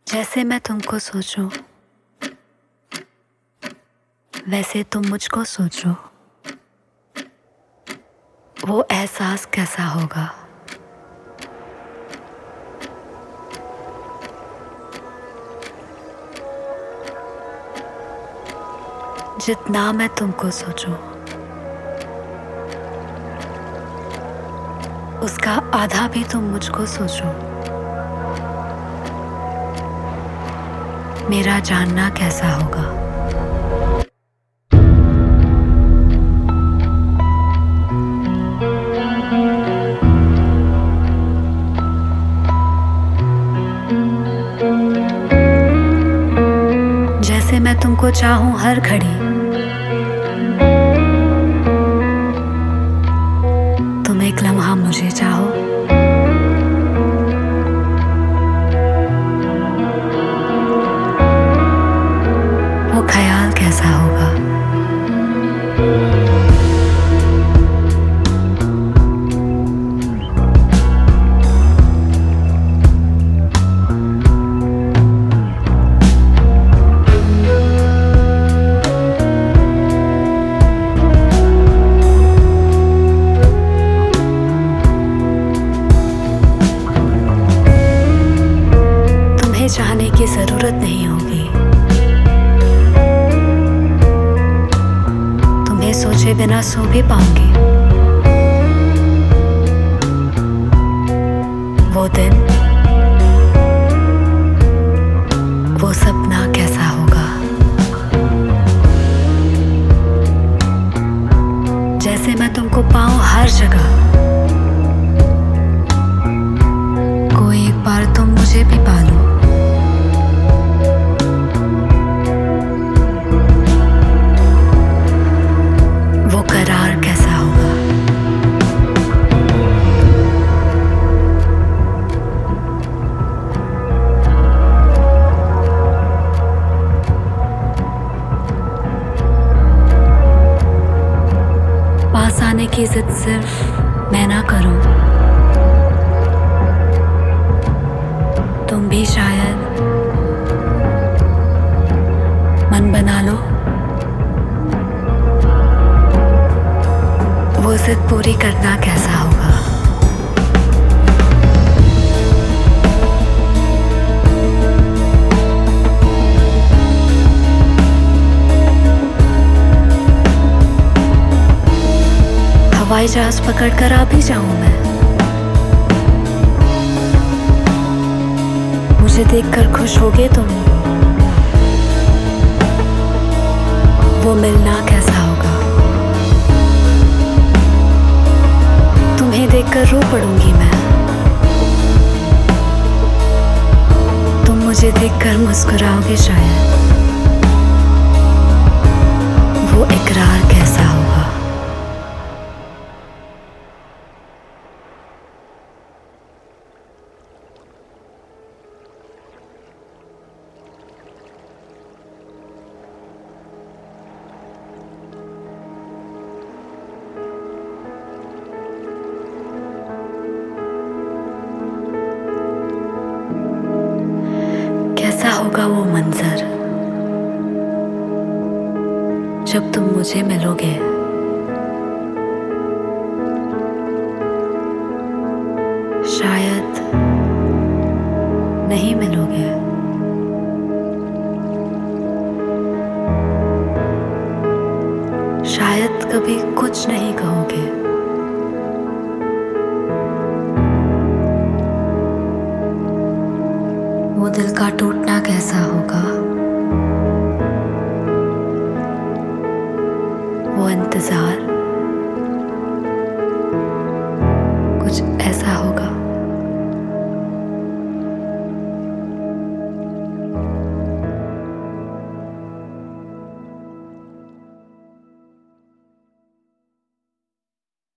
जैसे मैं तुमको सोचूं वैसे तुम मुझको सोचो। वो एहसास कैसा होगा। जितना मैं तुमको सोचूं उसका आधा भी तुम मुझको सोचो। मेरा जानना कैसा होगा। जैसे मैं तुमको चाहूं हर घड़ी, तुम एक लम्हा मुझे चाहो। वो ख्याल कैसा होगा। चाहने की जरूरत नहीं होगी। तुम्हें सोचे बिना सो भी पाऊंगी। वो दिन, वो सपना कैसा होगा। जैसे मैं तुमको पाऊं हर जगह, कोई एक बार तुम मुझे भी पालो। पास आने की जिद सिर्फ मैं ना करूं, तुम भी शायद मन बना लो। वो जिद पूरी करना कैसा होगा। हवाई जहाज पकड़ कर आ भी जाऊं मैं। मुझे देखकर खुश होगे तुम। वो मिलना कैसा होगा। तुम्हें देखकर रो पड़ूंगी मैं। तुम मुझे देखकर मुस्कुराओगे शायद। वो इकरार कैसा होगा। कैसा होगा वो मंजर जब तुम मुझे मिलोगे। शायद नहीं मिलोगे। शायद कभी कुछ नहीं कहोगे। वो दिल का टूटना कैसा होगा।